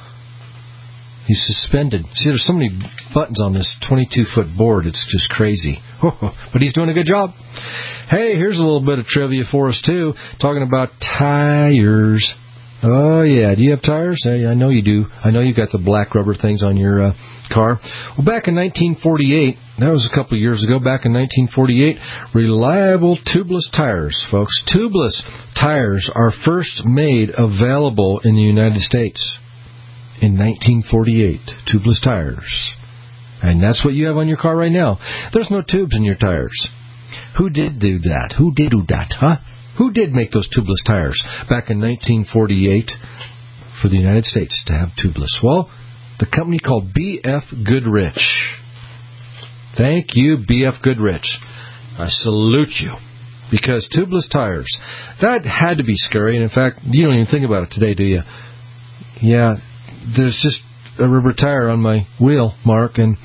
He's suspended. See, there's so many buttons on this twenty-two foot board. It's just crazy. But he's doing a good job. Hey, here's a little bit of trivia for us, too. Talking about tires. Oh, yeah. Do you have tires? Hey, I know you do. I know you got the black rubber things on your uh, car. Well, back in nineteen forty-eight, that was a couple of years ago, back in nineteen forty-eight, reliable tubeless tires, folks. Tubeless tires are first made available in the United States in nineteen forty-eight. Tubeless tires. And that's what you have on your car right now. There's no tubes in your tires. Who did do that? Who did do that, huh? Who did make those tubeless tires back in nineteen forty-eight for the United States to have tubeless? Well, the company called B F Goodrich. Thank you, B F Goodrich. I salute you. Because tubeless tires, that had to be scary. And in fact, you don't even think about it today, do you? Yeah, there's just a rubber tire on my wheel, Mark, and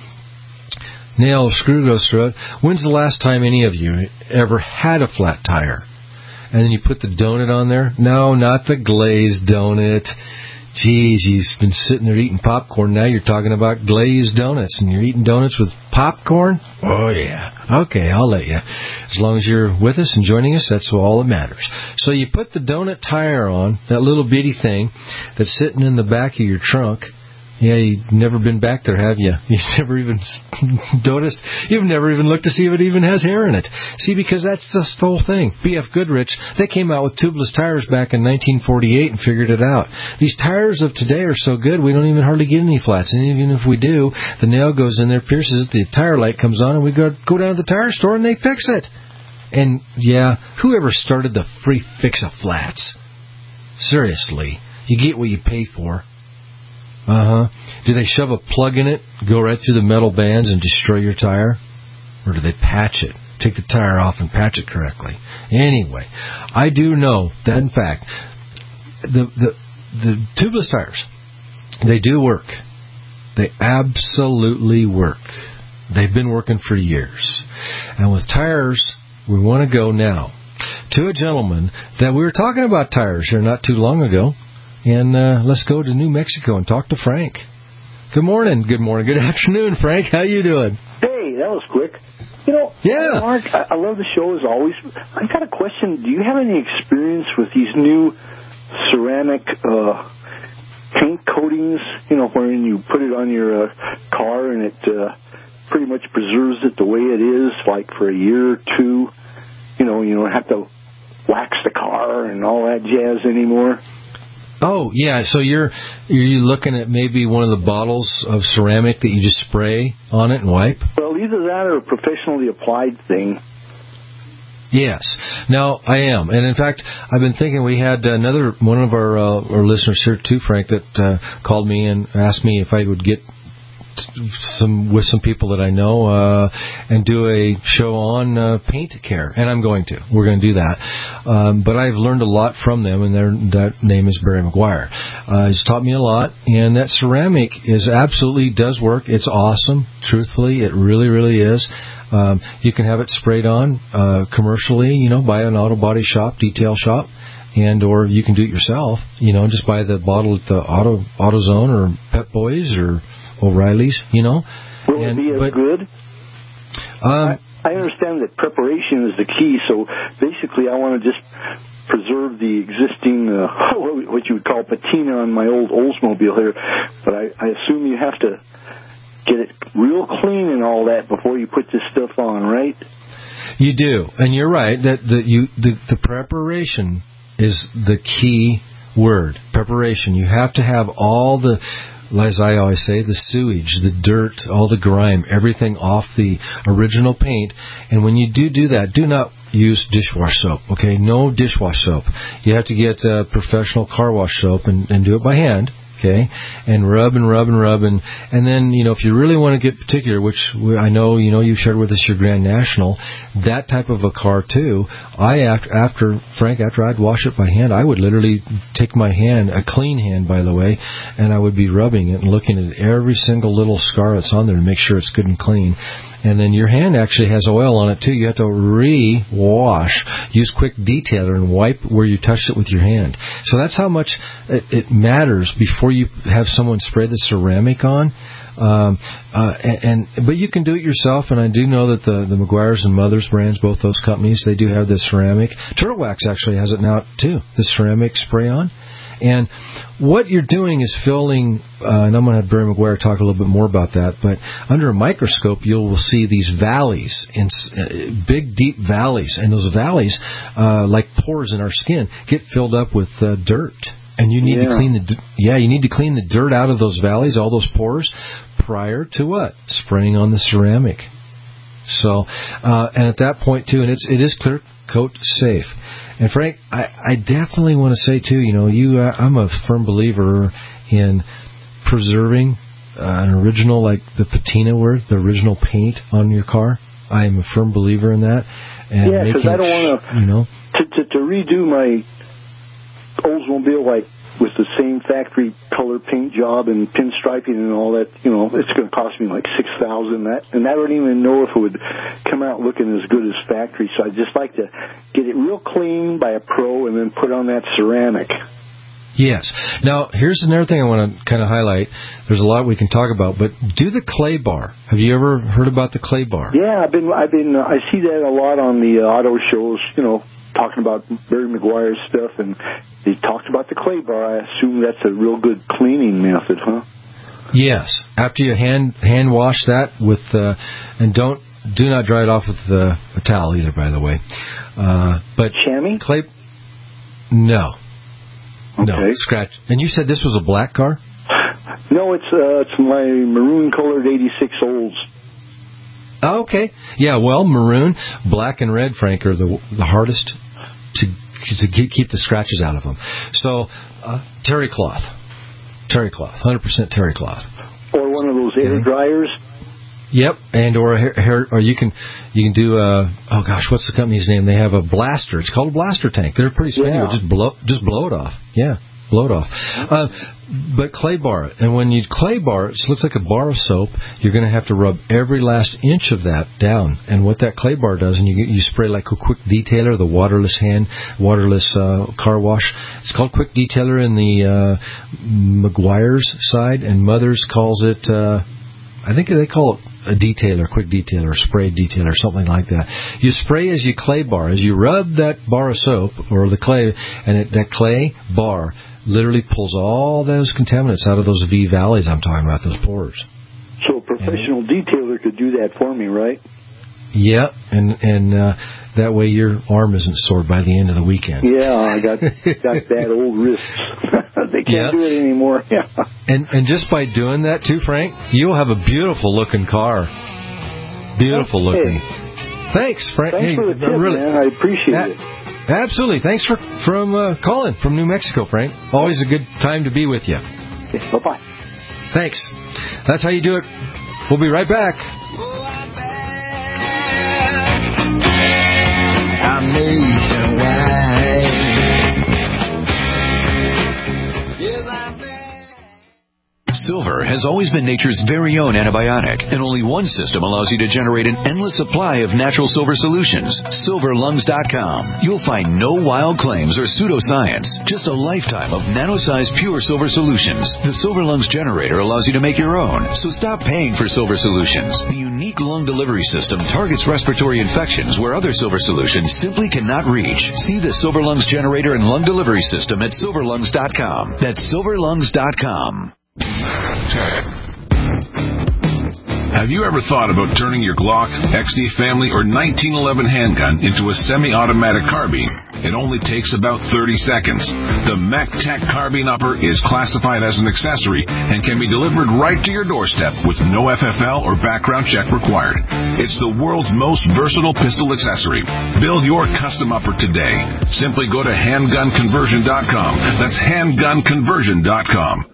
nail or screw goes through it. When's the last time any of you ever had a flat tire? And then you put the donut on there? No, not the glazed donut. Geez, you've been sitting there eating popcorn. Now you're talking about glazed donuts, and you're eating donuts with popcorn? Oh, yeah. Okay, I'll let you. As long as you're with us and joining us, that's all that matters. So you put the donut tire on, that little bitty thing that's sitting in the back of your trunk. Yeah, you've never been back there, have you? You've never even noticed. You've never even looked to see if it even has hair in it. See, because that's just the whole thing. B F Goodrich, they came out with tubeless tires back in nineteen forty-eight and figured it out. These tires of today are so good, we don't even hardly get any flats. And even if we do, the nail goes in there, pierces it, the tire light comes on, and we go, go down to the tire store and they fix it. And, yeah, whoever started the free fix-a-flats? Seriously, you get what you pay for. Uh-huh. Do they shove a plug in it, go right through the metal bands and destroy your tire? Or do they patch it? Take the tire off and patch it correctly? Anyway, I do know that, in fact, the, the, the tubeless tires, they do work. They absolutely work. They've been working for years. And with tires, we want to go now to a gentleman that we were talking about tires here not too long ago. And uh, let's go to New Mexico and talk to Frank. Good morning. Good morning. Good afternoon, Frank. How you doing? Hey, that was quick. You know, yeah. Mark, I, I love the show as always. I've got a question. Do you have any experience with these new ceramic uh, paint coatings, you know, wherein you put it on your uh, car and it uh, pretty much preserves it the way it is, like for a year or two? You know, you don't have to wax the car and all that jazz anymore. Oh, yeah, so you're you're looking at maybe one of the bottles of ceramic that you just spray on it and wipe? Well, either that or a professionally applied thing. Yes. Now, I am. And, in fact, I've been thinking we had another one of our, uh, our listeners here, too, Frank, that uh, called me and asked me if I would get some with some people that I know uh, and do a show on uh, paint care, and I'm going to. We're going to do that. Um, but I've learned a lot from them, and their, that name is Barry McGuire. Uh, he's taught me a lot, and that ceramic is absolutely does work. It's awesome. Truthfully, it really, really is. Um, you can have it sprayed on uh, commercially, you know, by an auto body shop, detail shop. And or you can do it yourself, you know, just buy the bottle at the Auto AutoZone or Pep Boys or O'Reilly's, you know. Will and, it be as but, good? Um, I, I understand that preparation is the key, so basically I want to just preserve the existing, uh, what you would call patina on my old Oldsmobile here, but I, I assume you have to get it real clean and all that before you put this stuff on, right? You do, and you're right, that the, you, the, the preparation is the key word, preparation. You have to have all the, as I always say, the sewage, the dirt, all the grime, everything off the original paint. And when you do do that, do not use dishwash soap, okay? No dishwash soap. You have to get uh, professional car wash soap and, and do it by hand, okay? And rub and rub and rub. And, and then, you know, if you really want to get particular, which I know, you know, you've shared with us your Grand National, that type of a car, too, I, after, after Frank, after I'd wash it by hand, I would literally take my hand, a clean hand, by the way, and I would be rubbing it and looking at every single little scar that's on there to make sure it's good and clean. And then your hand actually has oil on it, too. You have to re-wash, use quick detailer, and wipe where you touched it with your hand. So that's how much it, it matters before you have someone spray the ceramic on. Um, uh, and, and but you can do it yourself, and I do know that the, the McGuire's and Mother's brands, both those companies, they do have this ceramic. Turtle Wax actually has it now, too, the ceramic spray-on. And what you're doing is filling, uh, and I'm going to have Barry McGuire talk a little bit more about that, but under a microscope you will see these valleys, in, uh, big, deep valleys, and those valleys, uh, like pores in our skin, get filled up with uh, dirt. And you need yeah. to clean the yeah, you need to clean the dirt out of those valleys, all those pores, prior to what? Spraying on the ceramic. So, uh, and at that point too, and it's it is clear coat safe. And Frank, I, I definitely want to say too, you know, you uh, I'm a firm believer in preserving uh, an original, like the patina word, the original paint on your car. I am a firm believer in that. And yeah, because I don't want to, you know, to, to to redo my Oldsmobile like with the same factory color paint job and pinstriping and all that. You know, it's going to cost me like six thousand. That and I don't even know if it would come out looking as good as factory. So I would just like to get it real clean by a pro and then put on that ceramic. Yes. Now, here's another thing I want to kind of highlight. There's a lot we can talk about, but do the clay bar. Have you ever heard about the clay bar? Yeah, I've been, I've been, uh, I see that a lot on the uh, auto shows, you know, talking about Barry Maguire's stuff, and they talked about the clay bar. I assume that's a real good cleaning method, huh? Yes. After you hand hand wash that with, uh, and don't, do not dry it off with uh, a towel either, by the way. Uh, but chamois? Clay, no. Okay. No, scratch. And you said this was a black car? No, it's uh, it's my maroon-colored eighty-six Olds. Oh, okay. Yeah, well, maroon, black, and red, Frank, are the the hardest to to keep the scratches out of them. So, uh, terry cloth. Terry cloth. one hundred percent terry cloth. Or one of those air dryers. Yep, and or a hair, hair, or you can you can do a oh gosh, what's the company's name? They have a blaster. It's called a blaster tank. They're pretty spendy. Yeah. Just blow just blow it off. Yeah, blow it off. Uh, but clay bar, and when you clay bar, it looks like a bar of soap. You're going to have to rub every last inch of that down. And what that clay bar does, and you you spray like a Quick Detailer, the waterless hand, waterless uh, car wash. It's called Quick Detailer in the uh, Maguire's side, and Mother's calls it. Uh, I think they call it a detailer, quick detailer, spray detailer, something like that. You spray as you clay bar. As you rub that bar of soap or the clay, and it, that clay bar literally pulls all those contaminants out of those V valleys I'm talking about, those pores. So a professional detailer could do that for me, right? Yeah, and and uh, that way your arm isn't sore by the end of the weekend. Yeah, I got got bad old wrists. They can't yeah. do it anymore. Yeah. And and just by doing that too, Frank, you'll have a beautiful looking car. Beautiful okay. looking. Thanks, Frank. Thanks hey, for the tip, really, man. I appreciate a- it. Absolutely. Thanks for from uh, calling from New Mexico, Frank. Always a good time to be with you. Okay, bye bye. Thanks. That's how you do it. We'll be right back. Silver has always been nature's very own antibiotic, and only one system allows you to generate an endless supply of natural silver solutions. silver lungs dot com. You'll find no wild claims or pseudoscience, just a lifetime of nano-sized pure silver solutions. The Silver Lungs generator allows you to make your own, so stop paying for silver solutions. The unique lung delivery system targets respiratory infections where other silver solutions simply cannot reach. See the Silver Lungs generator and lung delivery system at silver lungs dot com. That's silver lungs dot com. Have you ever thought about turning your Glock, X D Family, or nineteen eleven handgun into a semi-automatic carbine? It only takes about thirty seconds. The MacTac Carbine Upper is classified as an accessory and can be delivered right to your doorstep with no F F L or background check required. It's the world's most versatile pistol accessory. Build your custom upper today. Simply go to handgun conversion dot com. That's handgun conversion dot com.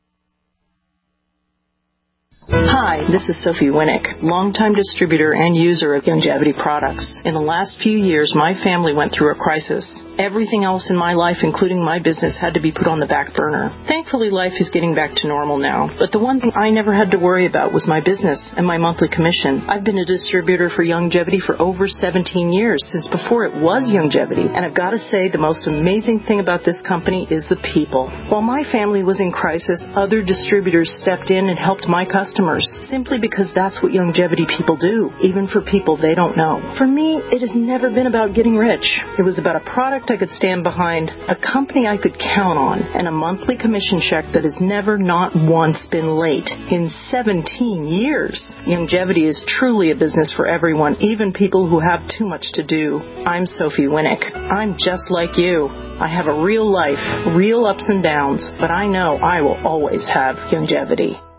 Hi, this is Sophie Winnick, longtime distributor and user of Youngevity products. In the last few years, my family went through a crisis. Everything else in my life, including my business, had to be put on the back burner. Thankfully, life is getting back to normal now. But the one thing I never had to worry about was my business and my monthly commission. I've been a distributor for Youngevity for over seventeen years, since before it was Youngevity. And I've got to say, the most amazing thing about this company is the people. While my family was in crisis, other distributors stepped in and helped my customers, simply because that's what Youngevity people do, even for people they don't know. For me, it has never been about getting rich. It was about a product I could stand behind, a company I could count on, and a monthly commission check that has never not once been late in seventeen years. Youngevity is truly a business for everyone, even people who have too much to do. I'm Sophie Winnick. I'm just like you. I have a real life, real ups and downs, but I know I will always have Youngevity.